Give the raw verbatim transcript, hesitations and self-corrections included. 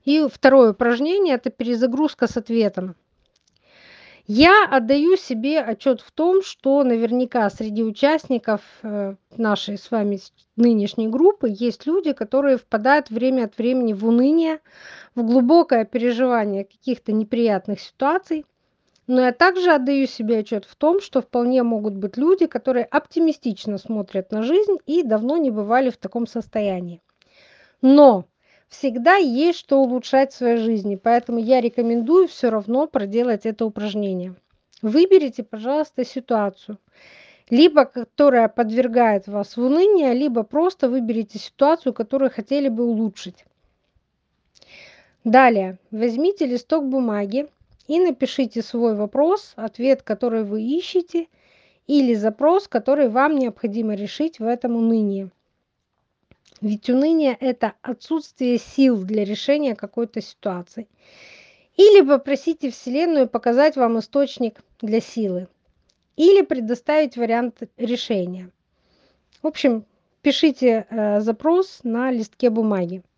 И второе упражнение- это перезагрузка с ответом. Я отдаю себе отчет в том, что наверняка среди участников, э, нашей с вами с нынешней группы есть люди, которые впадают время от времени в уныние, в глубокое переживание каких-то неприятных ситуаций. Но я также отдаю себе отчет в том, что вполне могут быть люди, которые оптимистично смотрят на жизнь и давно не бывали в таком состоянии. Но всегда есть что улучшать в своей жизни, поэтому я рекомендую все равно проделать это упражнение. Выберите, пожалуйста, ситуацию, либо которая подвергает вас в уныние, либо просто выберите ситуацию, которую хотели бы улучшить. Далее возьмите листок бумаги и напишите свой вопрос, ответ, который вы ищете, или запрос, который вам необходимо решить в этом унынии. Ведь уныние- это отсутствие сил для решения какой-то ситуации. Или попросите Вселенную показать вам источник для силы, или предоставить вариант решения. В общем, пишите, э, запрос на листке бумаги.